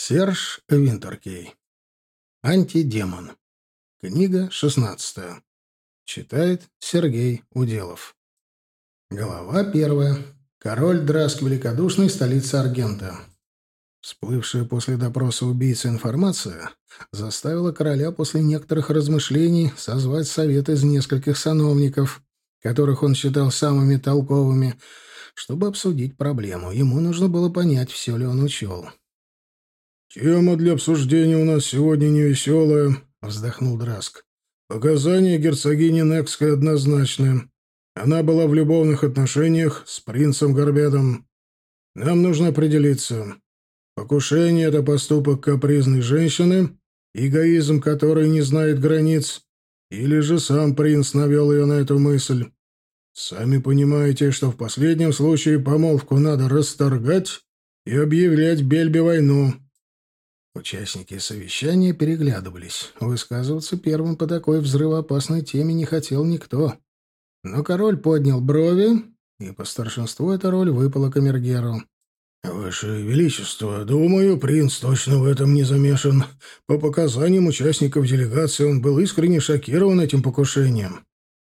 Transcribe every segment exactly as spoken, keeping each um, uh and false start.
Серж Винтеркей. Антидемон. Книга шестнадцатая. Читает Сергей Уделов. Глава первая. Король Драск Великодушный, столица Аргента. Всплывшая после допроса убийцы информация заставила короля после некоторых размышлений созвать совет из нескольких сановников, которых он считал самыми толковыми, чтобы обсудить проблему. Ему нужно было понять, все ли он учел. «Тема для обсуждения у нас сегодня невеселая», — вздохнул Драск. «Показания герцогини Некской однозначны. Она была в любовных отношениях с принцем Горбедом. Нам нужно определиться. Покушение — это поступок капризной женщины, эгоизм которой не знает границ, или же сам принц навел ее на эту мысль. Сами понимаете, что в последнем случае помолвку надо расторгать и объявлять Бельбе войну». Участники совещания переглядывались. Высказываться первым по такой взрывоопасной теме не хотел никто. Но король поднял брови, и по старшинству эта роль выпала камергеру. «Ваше Величество, думаю, принц точно в этом не замешан. По показаниям участников делегации он был искренне шокирован этим покушением».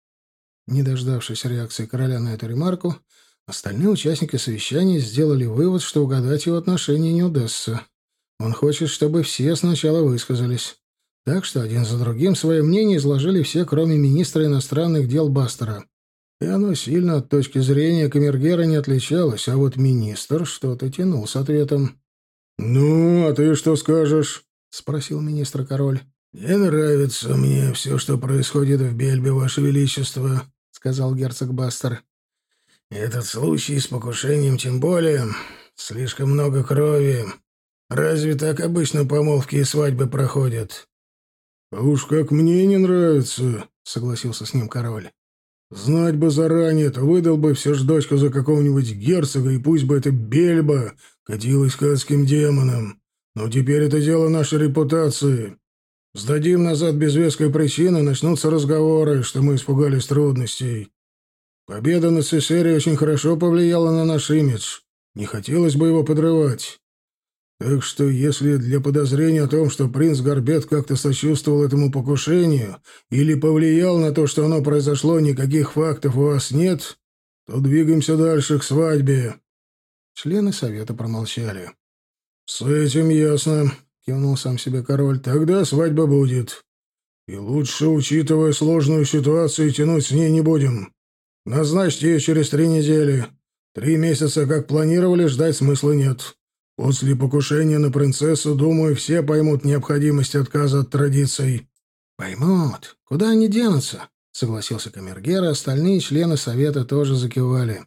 Не дождавшись реакции короля на эту ремарку, остальные участники совещания сделали вывод, что угадать его отношение не удастся. Он хочет, чтобы все сначала высказались. Так что один за другим свое мнение изложили все, кроме министра иностранных дел Бастера. И оно сильно от точки зрения камергера не отличалось, а вот министр что-то тянул с ответом. «Ну, а ты что скажешь?» — спросил министр-король. «Не нравится мне все, что происходит в Бельбе, Ваше Величество», — сказал герцог Бастер. «Этот случай с покушением тем более. Слишком много крови. Разве так обычно помолвки и свадьбы проходят?» «А уж как мне не нравится», — согласился с ним король. «Знать бы заранее, то выдал бы все ж дочку за какого-нибудь герцога, и пусть бы эта Бельба катилась к адским демонам. Но теперь это дело нашей репутации. Сдадим назад без веской причины, начнутся разговоры, что мы испугались трудностей. Победа над Сесерией очень хорошо повлияла на наш имидж. Не хотелось бы его подрывать. Так что, если для подозрения о том, что принц Горбед как-то сочувствовал этому покушению или повлиял на то, что оно произошло, никаких фактов у вас нет, то двигаемся дальше к свадьбе». Члены совета промолчали. «С этим ясно», — кивнул сам себе король. «Тогда свадьба будет. И лучше, учитывая сложную ситуацию, тянуть с ней не будем. Назначьте ее через три недели. Три месяца, как планировали, ждать смысла нет. После покушения на принцессу, думаю, все поймут необходимость отказа от традиций». «Поймут. Куда они денутся?» — согласился камергер, а остальные члены совета тоже закивали.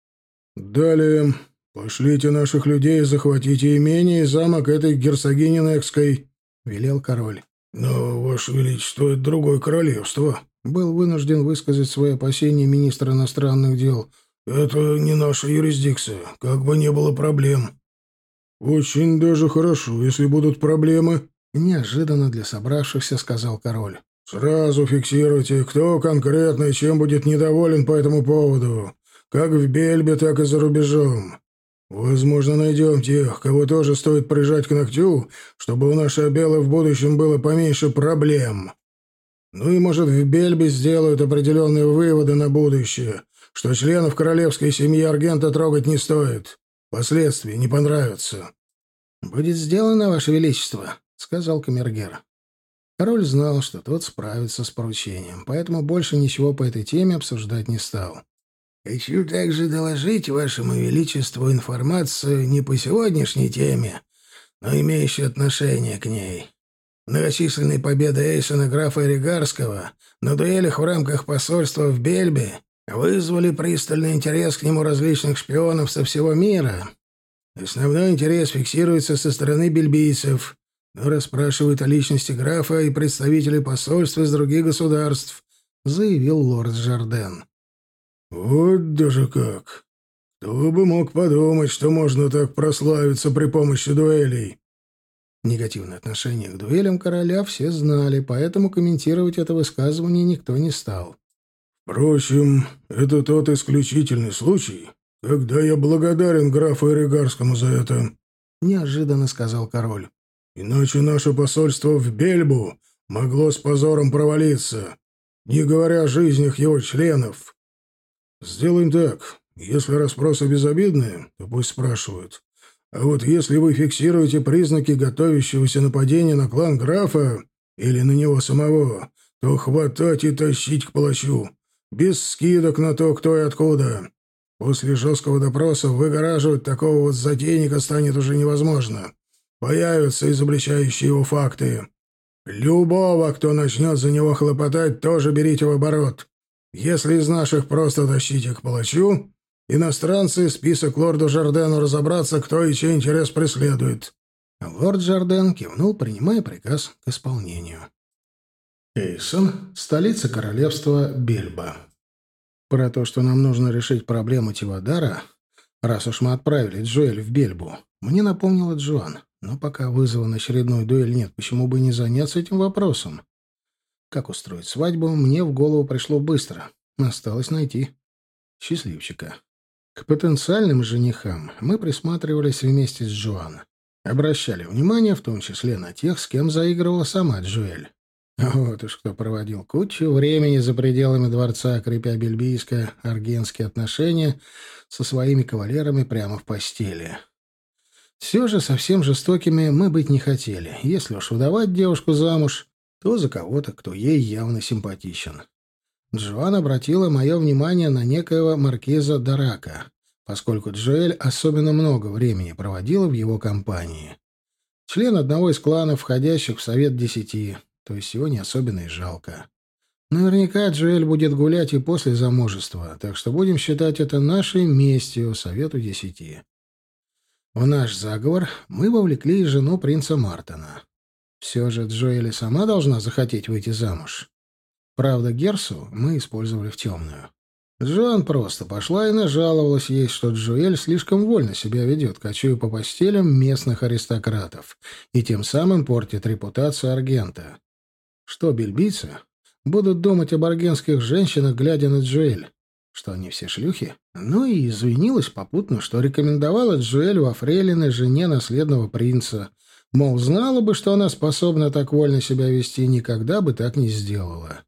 «Далее. Пошлите наших людей, захватите имение и замок этой герцогини Некской», — велел король. «Но, Ваше Величество, это другое королевство», — был вынужден высказать свои опасения министр иностранных дел. «Это не наша юрисдикция, как бы не было проблем». «Очень даже хорошо, если будут проблемы», — неожиданно для собравшихся сказал король. «Сразу фиксируйте, кто конкретно и чем будет недоволен по этому поводу, как в Бельбе, так и за рубежом. Возможно, найдем тех, кого тоже стоит прижать к ногтю, чтобы у нашей Абеллы в будущем было поменьше проблем. Ну и, может, в Бельбе сделают определенные выводы на будущее, что членов королевской семьи Аргента трогать не стоит. Последствия не понравятся». «Будет сделано, Ваше Величество», — сказал камергер. Король знал, что тот справится с поручением, поэтому больше ничего по этой теме обсуждать не стал. «Хочу также доложить Вашему Величеству информацию не по сегодняшней теме, но имеющую отношение к ней. Многочисленные победы Эйсона графа Эригарского на дуэлях в рамках посольства в Бельбе вызвали пристальный интерес к нему различных шпионов со всего мира. Основной интерес фиксируется со стороны бельбийцев, но расспрашивают о личности графа и представителей посольств из других государств», — заявил лорд Жарден. «Вот даже как! Кто бы мог подумать, что можно так прославиться при помощи дуэлей?» Негативное отношение к дуэлям короля все знали, поэтому комментировать это высказывание никто не стал. «Впрочем, это тот исключительный случай, когда я благодарен графу Эригарскому за это», — неожиданно сказал король. Иначе наше посольство в Бельбу могло с позором провалиться, не говоря о жизнях его членов. Сделаем так. Если расспросы безобидные, то пусть спрашивают. А вот если вы фиксируете признаки готовящегося нападения на клан графа или на него самого, то хватать и тащить к палачу. Без скидок на то, кто и откуда. После жесткого допроса выгораживать такого вот затейника станет уже невозможно. Появятся изобличающие его факты. Любого, кто начнет за него хлопотать, тоже берите в оборот. Если из наших просто тащите к палачу, иностранцы список лорду Жардену разобраться, кто и чей интерес преследует». Лорд Жарден кивнул, принимая приказ к исполнению. Эйсон, столица королевства Бельба. Про то, что нам нужно решить проблему Тивадара, раз уж мы отправили Джоэль в Бельбу, мне напомнила Джоан. Но пока вызова на очередную дуэль нет, почему бы не заняться этим вопросом? Как устроить свадьбу, мне в голову пришло быстро. Осталось найти счастливчика. К потенциальным женихам мы присматривались вместе с Джоан. Обращали внимание в том числе на тех, с кем заигрывала сама Джоэль. Вот уж кто проводил кучу времени за пределами дворца, крепя бельбийско-аргенские отношения со своими кавалерами прямо в постели. Все же совсем жестокими мы быть не хотели. Если уж выдавать девушку замуж, то за кого-то, кто ей явно симпатичен. Джоан обратила мое внимание на некоего маркиза Дарака, поскольку Джоэль особенно много времени проводила в его компании. Член одного из кланов, входящих в Совет Десяти, то есть его не особенно и жалко. Наверняка Джоэль будет гулять и после замужества, так что будем считать это нашей местью Совету Десяти. В наш заговор мы вовлекли и жену принца Мартона. Все же Джоэль сама должна захотеть выйти замуж. Правда, Герсу мы использовали в темную. Джоан просто пошла и нажаловалась ей, что Джоэль слишком вольно себя ведет, кочуя по постелям местных аристократов, и тем самым портит репутацию Аргента. Что бельбийцы будут думать об аргентских женщинах, глядя на Джоэль? Что они все шлюхи? Ну и извинилась попутно, что рекомендовала Джоэль во фрейлины жене наследного принца. Мол, знала бы, что она способна так вольно себя вести, никогда бы так не сделала.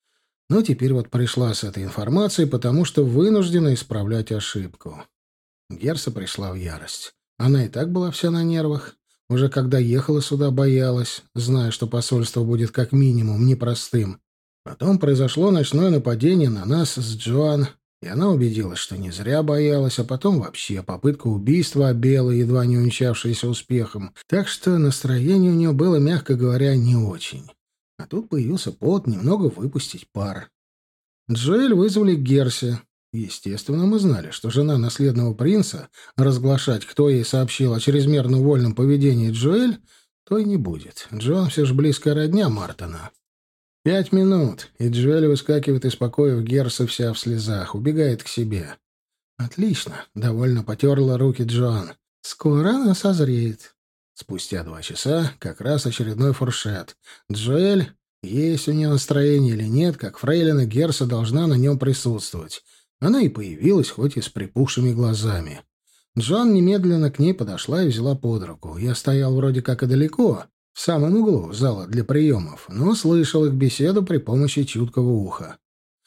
Но теперь вот пришла с этой информацией, потому что вынуждена исправлять ошибку. Герса пришла в ярость. Она и так была вся на нервах. Уже когда ехала сюда, боялась, зная, что посольство будет как минимум непростым. Потом произошло ночное нападение на нас с Джоан, и она убедилась, что не зря боялась, а потом вообще попытка убийства Абелы, едва не увенчавшаяся успехом. Так что настроение у нее было, мягко говоря, не очень. А тут появился повод немного выпустить пар. Джоэль вызвали к Герсе. Естественно, мы знали, что жена наследного принца разглашать, кто ей сообщил о чрезмерно вольном поведении Джоэль, то и не будет. Джоан все же близкая родня Мартона. Пять минут, и Джоэль выскакивает из покоев Герса вся в слезах, убегает к себе. «Отлично», — довольно потерла руки Джоан. «Скоро она созреет». Спустя два часа как раз очередной фуршет. Джоэль, есть у нее настроение или нет, как фрейлина Герса должна на нем присутствовать. Она и появилась, хоть и с припухшими глазами. Джоан немедленно к ней подошла и взяла под руку. Я стоял вроде как и далеко, в самом углу зала для приемов, но слышал их беседу при помощи чуткого уха.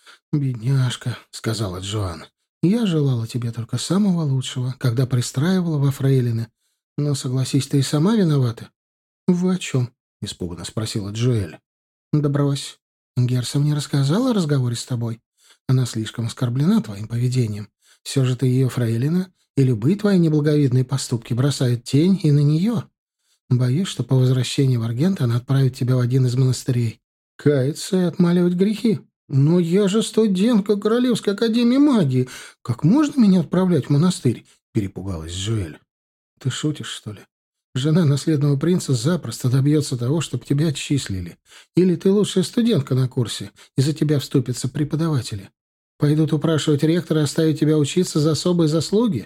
«Бедняжка», — сказала Джоан, — «я желала тебе только самого лучшего, когда пристраивала во фрейлины. Но, согласись, ты и сама виновата». «Вы о чем?» — испуганно спросила Джоэль. «Да брось. Герса мне рассказала о разговоре с тобой. Она слишком оскорблена твоим поведением. Все же ты ее фрейлина, и любые твои неблаговидные поступки бросают тень и на нее. Боюсь, что по возвращении в Аргент она отправит тебя в один из монастырей. Каяться и отмаливать грехи. Но я же студентка Королевской академии магии. Как можно меня отправлять в монастырь?» — перепугалась Джоэль. «Ты шутишь, что ли? Жена наследного принца запросто добьется того, чтобы тебя отчислили. Или ты лучшая студентка на курсе, и за тебя вступятся преподаватели. Пойдут упрашивать ректора оставить тебя учиться за особые заслуги?»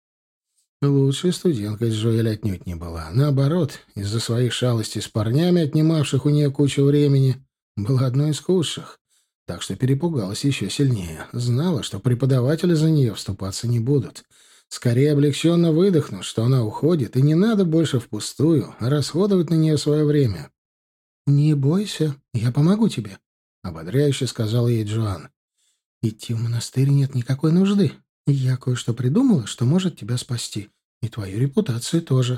Лучшей студенткой Джоэль отнюдь не была. Наоборот, из-за своих шалостей с парнями, отнимавших у нее кучу времени, была одной из худших. Так что перепугалась еще сильнее. Знала, что преподаватели за нее вступаться не будут. Скорее облегченно выдохну, что она уходит, и не надо больше впустую расходовать на нее свое время. «Не бойся, я помогу тебе», — ободряюще сказала ей Джоан. «Идти в монастырь нет никакой нужды. Я кое-что придумала, что может тебя спасти. И твою репутацию тоже».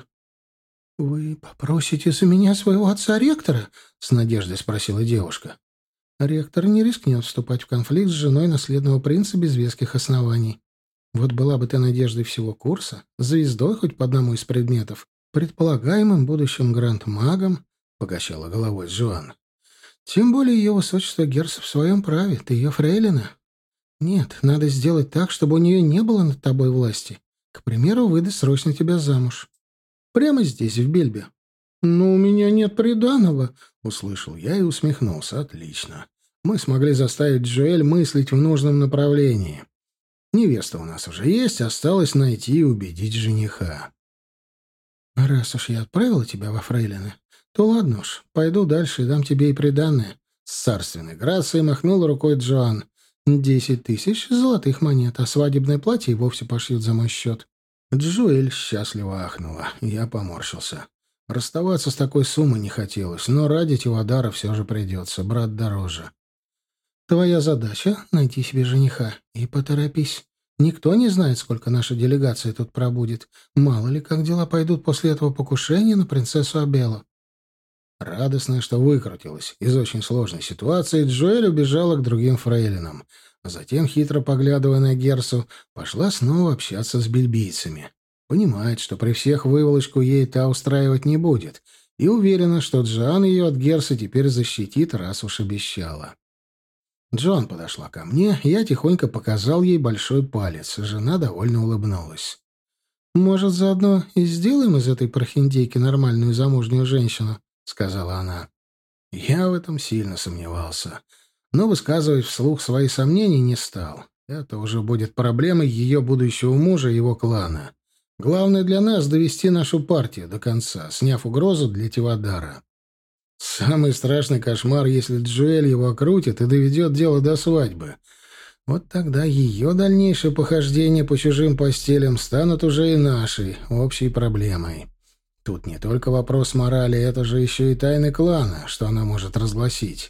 «Вы попросите за меня своего отца-ректора?» — с надеждой спросила девушка. «Ректор не рискнет вступать в конфликт с женой наследного принца без веских оснований. Вот была бы ты надеждой всего курса, звездой хоть по одному из предметов, предполагаемым будущим гранд-магом», — покачала головой Джоан. «Тем более ее высочество герцог в своем праве, ты ее фрейлина. Нет, надо сделать так, чтобы у нее не было над тобой власти. К примеру, выдать срочно тебя замуж. Прямо здесь, в Бельбе». «Но у меня нет приданого», — услышал я и усмехнулся. «Отлично. Мы смогли заставить Джоэль мыслить в нужном направлении. Невеста у нас уже есть, осталось найти и убедить жениха». «Раз уж я отправила тебя во фрейлины, то ладно уж, пойду дальше и дам тебе и приданое». С царственной грацией махнул рукой Джоан. «Десять тысяч золотых монет, а свадебное платье и вовсе пошьют за мой счет». Джоэль счастливо ахнула. Я поморщился. Расставаться с такой суммой не хотелось, но ради Тивадара все же придется, брат дороже. «Твоя задача — найти себе жениха. И поторопись. Никто не знает, сколько наша делегация тут пробудет. Мало ли, как дела пойдут после этого покушения на принцессу Абеллу». Радостная, что выкрутилась из очень сложной ситуации, Джоэль убежала к другим фрейлинам, а затем, хитро поглядывая на Герсу, пошла снова общаться с бельбийцами. Понимает, что при всех выволочку ей та устраивать не будет, и уверена, что Джоан ее от Герсы теперь защитит, раз уж обещала. Джоан подошла ко мне, я тихонько показал ей большой палец. Жена довольно улыбнулась. «Может, заодно и сделаем из этой прохиндейки нормальную замужнюю женщину?» — сказала она. Я в этом сильно сомневался, но высказывать вслух свои сомнения не стал. Это уже будет проблемой ее будущего мужа и его клана. Главное для нас — довести нашу партию до конца, сняв угрозу для Тивадара. Самый страшный кошмар, если Джоэль его окрутит и доведет дело до свадьбы. Вот тогда ее дальнейшие похождения по чужим постелям станут уже и нашей общей проблемой. Тут не только вопрос морали, это же еще и тайны клана, что она может разгласить.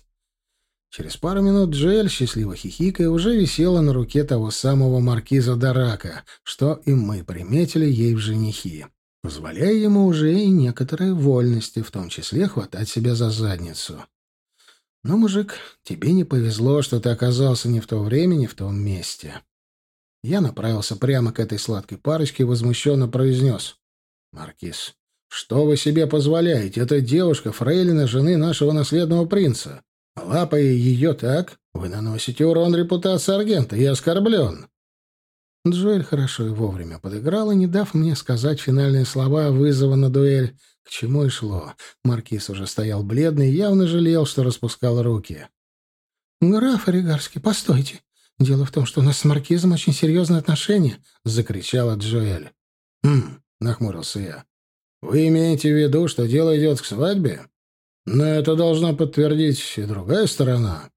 Через пару минут Джоэль, счастливо хихикая, уже висела на руке того самого маркиза Дарака, что и мы приметили ей в женихи, позволяя ему уже и некоторые вольности, в том числе хватать себя за задницу. Но, мужик, тебе не повезло, что ты оказался не в то время, не в том месте. Я направился прямо к этой сладкой парочке и возмущенно произнес: «Маркиз, что вы себе позволяете? Эта девушка — фрейлина жены нашего наследного принца. Лапая ее так, вы наносите урон репутации Аргента. Я оскорблен». Джоэль хорошо и вовремя подыграла, не дав мне сказать финальные слова вызова на дуэль, к чему и шло. Маркиз уже стоял бледный и явно жалел, что распускал руки. «Граф Оригарский, постойте. Дело в том, что у нас с Маркизом очень серьезные отношения», — закричала Джоэль. «Хм», — нахмурился я. «Вы имеете в виду, что дело идет к свадьбе? Но это должна подтвердить и другая сторона».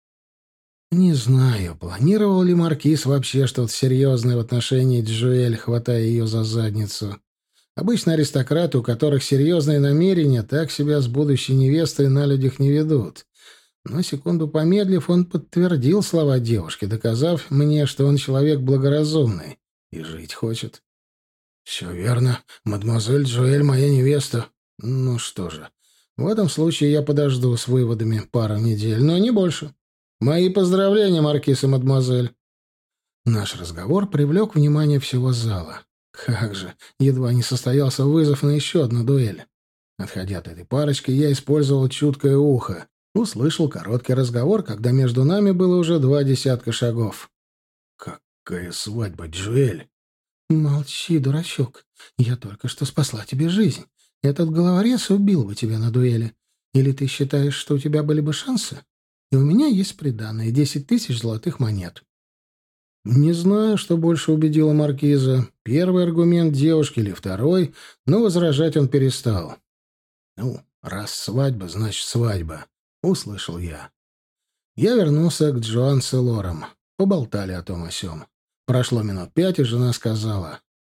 Не знаю, планировал ли Маркиз вообще что-то серьезное в отношении Джоэль, хватая ее за задницу. Обычно аристократы, у которых серьезные намерения, так себя с будущей невестой на людях не ведут. Но секунду помедлив, он подтвердил слова девушки, доказав мне, что он человек благоразумный и жить хочет. «Все верно. Мадемуазель Джоэль моя невеста. Ну что же, в этом случае я подожду с выводами пару недель, но не больше. Мои поздравления, маркиз и мадемуазель». Наш разговор привлек внимание всего зала. Как же, едва не состоялся вызов на еще одну дуэль. Отходя от этой парочки, я использовал чуткое ухо. Услышал короткий разговор, когда между нами было уже два десятка шагов. «Какая свадьба, Джоэль?» «Молчи, дурачок. Я только что спасла тебе жизнь. Этот головорез убил бы тебя на дуэли. Или ты считаешь, что у тебя были бы шансы? И у меня есть приданое — десять тысяч золотых монет». Не знаю, что больше убедило маркиза, первый аргумент девушки или второй, но возражать он перестал. «Ну, раз свадьба, значит свадьба», — услышал я. Я вернулся к Джоан с Элором. Поболтали о том о сём. Прошло минут пять, и жена сказала: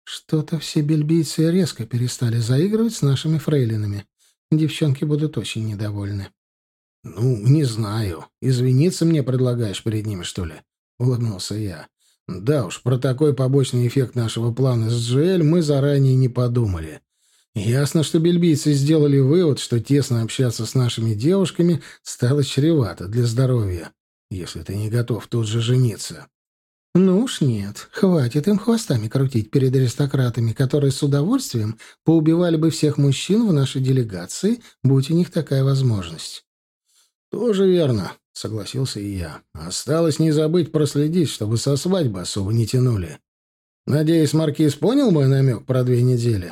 Что-то все бельбийцы резко перестали заигрывать с нашими фрейлинами. Девчонки будут очень недовольны. «Ну, не знаю. Извиниться мне предлагаешь перед ними, что ли?» — улыбнулся я. «Да уж, про такой побочный эффект нашего плана с Джоэль мы заранее не подумали. Ясно, что бельбийцы сделали вывод, что тесно общаться с нашими девушками стало чревато для здоровья, если ты не готов тут же жениться». «Ну уж нет. Хватит им хвостами крутить перед аристократами, которые с удовольствием поубивали бы всех мужчин в нашей делегации, будь у них такая возможность». «Тоже верно», — согласился и я. «Осталось не забыть проследить, чтобы со свадьбы особо не тянули. Надеюсь, маркиз понял мой намек про две недели?»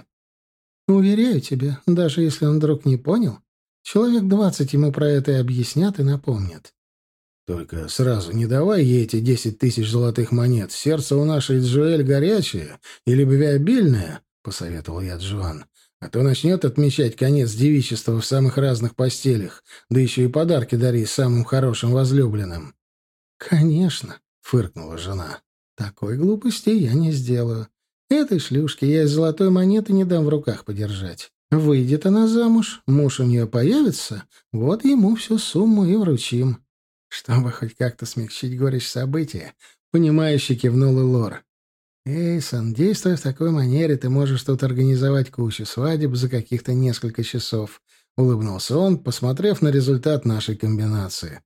«Уверяю тебя, даже если он вдруг не понял, человек двадцать ему про это и объяснят, и напомнят». «Только сразу не давай ей эти десять тысяч золотых монет. Сердце у нашей Джоэль горячее и любвеобильное», — посоветовал я Джоан. «А то начнет отмечать конец девичества в самых разных постелях, да еще и подарки дари самым хорошим возлюбленным». «Конечно», — фыркнула жена. «Такой глупости я не сделаю. Этой шлюшке я из золотой монеты не дам в руках подержать. Выйдет она замуж, муж у нее появится, вот ему всю сумму и вручим». Чтобы хоть как-то смягчить горечь события, понимающе кивнул и Лор. «Эйсон, действуя в такой манере, ты можешь тут организовать кучу свадеб за каких-то несколько часов», — улыбнулся он, посмотрев на результат нашей комбинации.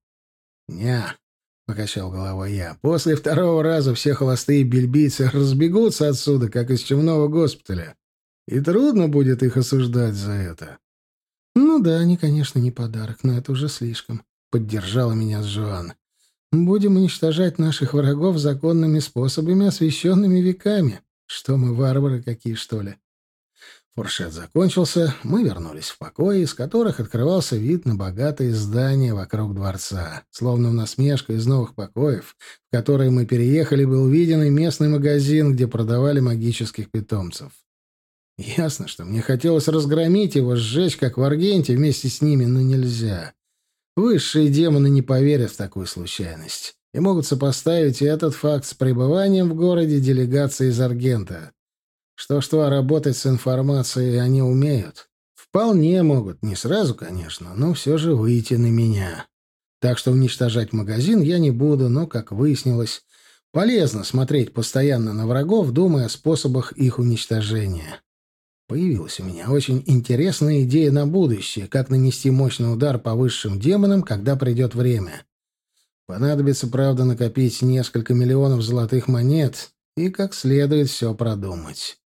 «Ня», — покачал головой я, — «после второго раза все холостые бельбийцы разбегутся отсюда, как из чумного госпиталя, и трудно будет их осуждать за это». «Ну да, они, конечно, не подарок, но это уже слишком», — поддержала меня Джоан. «Будем уничтожать наших врагов законными способами, освященными веками. Что мы, варвары какие, что ли?» Фуршет закончился, мы вернулись в покои, из которых открывался вид на богатые здания вокруг дворца. Словно в насмешку из новых покоев, в которые мы переехали, был виден и местный магазин, где продавали магических питомцев. Ясно, что мне хотелось разгромить его, сжечь, как в Аргенте, вместе с ними, но нельзя. Высшие демоны не поверят в такую случайность и могут сопоставить этот факт с пребыванием в городе делегации из Аргента. Что-что, а работать с информацией они умеют. Вполне могут, не сразу, конечно, но все же выйти на меня. Так что уничтожать магазин я не буду, но, как выяснилось, полезно смотреть постоянно на врагов, думая о способах их уничтожения. Появилась у меня очень интересная идея на будущее, как нанести мощный удар по высшим демонам, когда придет время. Понадобится, правда, накопить несколько миллионов золотых монет и как следует все продумать.